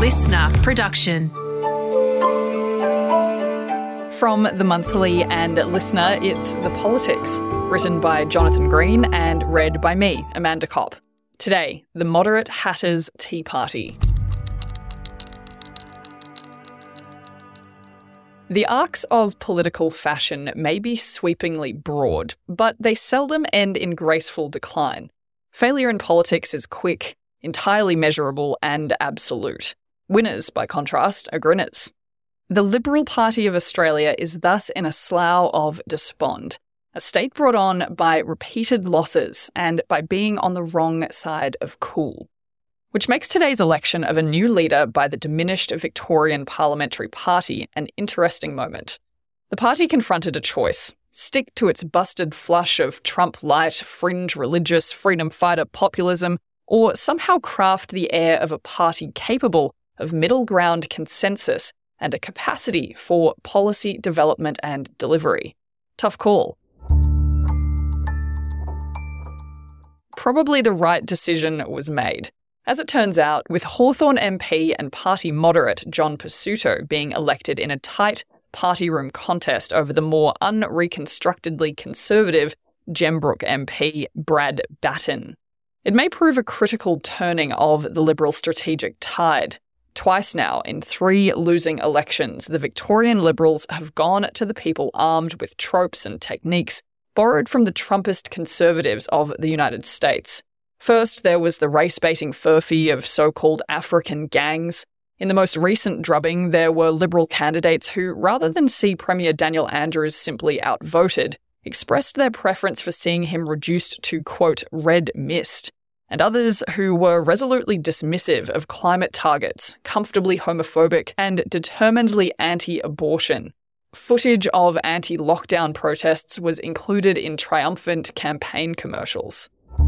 listener production. From The Monthly and Listener, it's The Politics, written by Jonathan Green and read by me, Amanda Kopp. Today, the Moderate Hatters Tea Party. The arcs of political fashion may be sweepingly broad, but they seldom end in graceful decline. Failure in politics is quick, entirely measurable and absolute. Winners, by contrast, are grinners. The Liberal Party of Australia is thus in a slough of despond, a state brought on by repeated losses and by being on the wrong side of cool. Which makes today's election of a new leader by the diminished Victorian Parliamentary Party an interesting moment. The party confronted a choice: stick to its busted flush of Trump-light, fringe religious, freedom fighter populism, or somehow craft the air of a party capable of middle ground consensus and a capacity for policy development and delivery. Tough call. Probably the right decision was made. As it turns out, with Hawthorn MP and party moderate John Pesutto being elected in a tight party room contest over the more unreconstructedly conservative Gembrook MP Brad Batten. It may prove a critical turning of the Liberal strategic tide. Twice now, in 3 losing elections, the Victorian Liberals have gone to the people armed with tropes and techniques borrowed from the Trumpist Conservatives of the United States. First, there was the race-baiting furphy of so-called African gangs. In the most recent drubbing, there were Liberal candidates who, rather than see Premier Daniel Andrews simply outvoted, expressed their preference for seeing him reduced to, quote, red mist, and others who were resolutely dismissive of climate targets, comfortably homophobic, and determinedly anti-abortion. Footage of anti-lockdown protests was included in triumphant campaign commercials.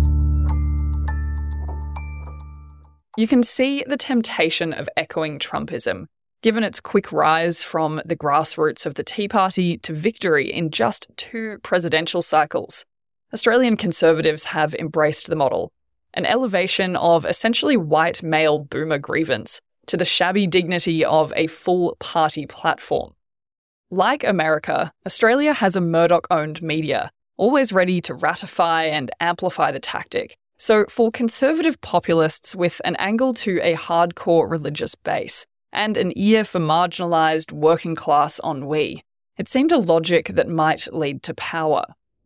You can see the temptation of echoing Trumpism, given its quick rise from the grassroots of the Tea Party to victory in just 2 presidential cycles. Australian Conservatives have embraced the model, an elevation of essentially white male boomer grievance to the shabby dignity of a full party platform. Like America, Australia has a Murdoch-owned media, always ready to ratify and amplify the tactic. So for conservative populists with an angle to a hardcore religious base and an ear for marginalised working-class ennui, it seemed a logic that might lead to power.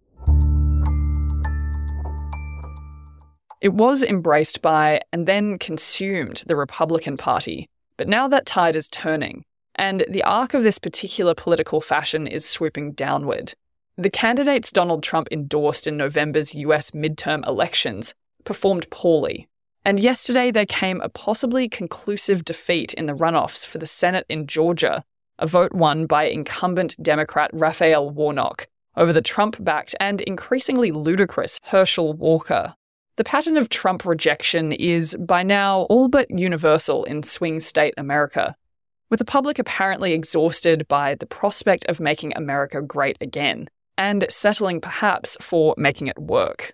It was embraced by and then consumed the Republican Party, but now that tide is turning, and the arc of this particular political fashion is swooping downward. The candidates Donald Trump endorsed in November's US midterm elections performed poorly, and yesterday there came a possibly conclusive defeat in the runoffs for the Senate in Georgia, a vote won by incumbent Democrat Raphael Warnock over the Trump-backed and increasingly ludicrous Herschel Walker. The pattern of Trump rejection is, by now, all but universal in swing state America, with the public apparently exhausted by the prospect of making America great again, and settling perhaps for making it work.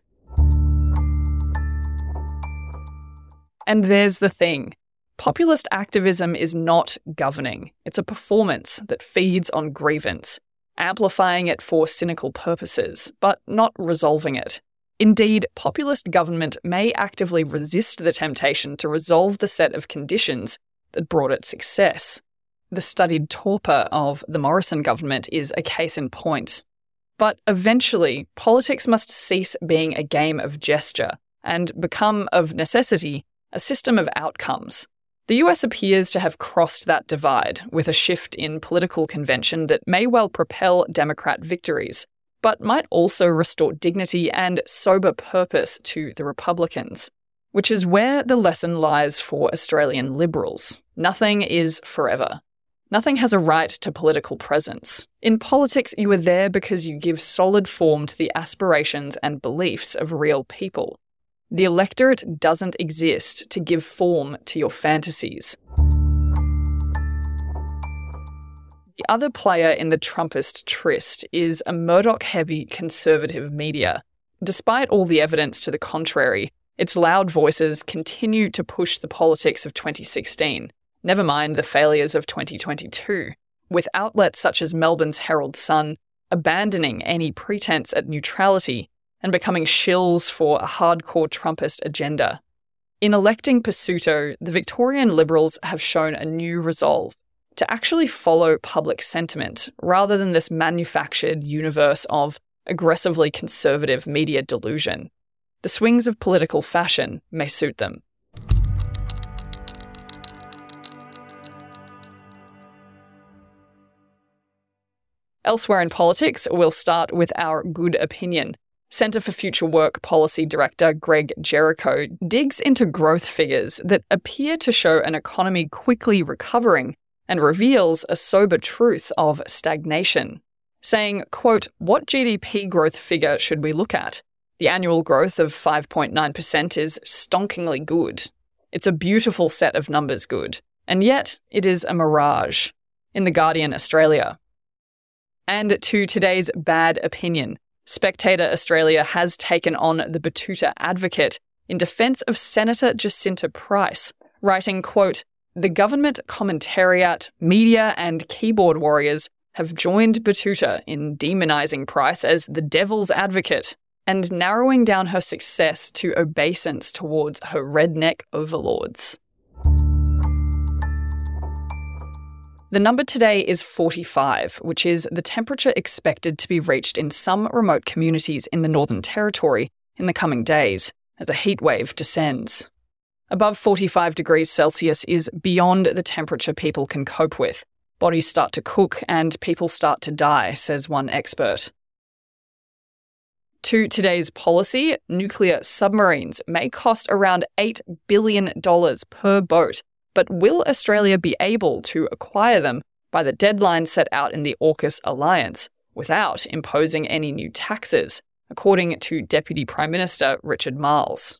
And there's the thing. Populist activism is not governing. It's a performance that feeds on grievance, amplifying it for cynical purposes, but not resolving it. Indeed, populist government may actively resist the temptation to resolve the set of conditions that brought it success. The studied torpor of the Morrison government is a case in point. But eventually, politics must cease being a game of gesture and become, of necessity, a system of outcomes. The US appears to have crossed that divide with a shift in political convention that may well propel Democrat victories, but might also restore dignity and sober purpose to the Republicans, which is where the lesson lies for Australian Liberals. Nothing is forever. Nothing has a right to political presence. In politics, you are there because you give solid form to the aspirations and beliefs of real people. The electorate doesn't exist to give form to your fantasies. The other player in the Trumpist tryst is a Murdoch-heavy conservative media. Despite all the evidence to the contrary, its loud voices continue to push the politics of 2016, never mind the failures of 2022, with outlets such as Melbourne's Herald Sun abandoning any pretense at neutrality and becoming shills for a hardcore Trumpist agenda. In electing Pesutto, the Victorian Liberals have shown a new resolve to actually follow public sentiment rather than this manufactured universe of aggressively conservative media delusion. The swings of political fashion may suit them. Elsewhere in politics, we'll start with our good opinion. Centre for Future Work Policy Director Greg Jericho digs into growth figures that appear to show an economy quickly recovering and reveals a sober truth of stagnation, saying, quote, "What GDP growth figure should we look at? The annual growth of 5.9% is stonkingly good. It's a beautiful set of numbers good, and yet it is a mirage." In The Guardian Australia. And to today's bad opinion, Spectator Australia has taken on the Betoota Advocate in defence of Senator Jacinta Price, writing, quote, "The government commentariat, media and keyboard warriors have joined Betoota in demonising Price as the devil's advocate and narrowing down her success to obeisance towards her redneck overlords." The number today is 45, which is the temperature expected to be reached in some remote communities in the Northern Territory in the coming days as a heatwave descends. Above 45 degrees Celsius is beyond the temperature people can cope with. Bodies start to cook and people start to die, says one expert. To today's policy, nuclear submarines may cost around $8 billion per boat. But will Australia be able to acquire them by the deadline set out in the AUKUS alliance without imposing any new taxes, according to Deputy Prime Minister Richard Marles?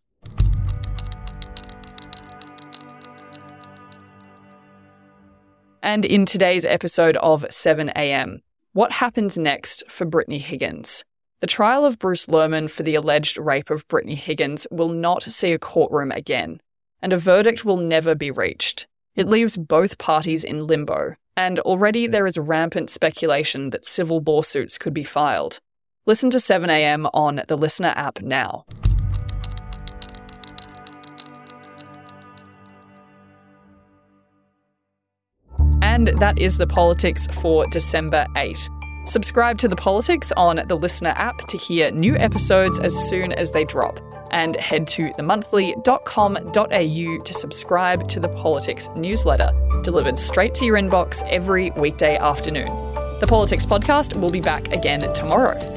And in today's episode of 7am, what happens next for Brittany Higgins? The trial of Bruce Lerman for the alleged rape of Brittany Higgins will not see a courtroom again, and a verdict will never be reached. It leaves both parties in limbo, and already there is rampant speculation that civil lawsuits could be filed. Listen to 7am on the Listener app now. And that is the politics for December 8. Subscribe to The Politics on the Listener app to hear new episodes as soon as they drop. And head to themonthly.com.au to subscribe to The Politics newsletter, delivered straight to your inbox every weekday afternoon. The Politics podcast will be back again tomorrow.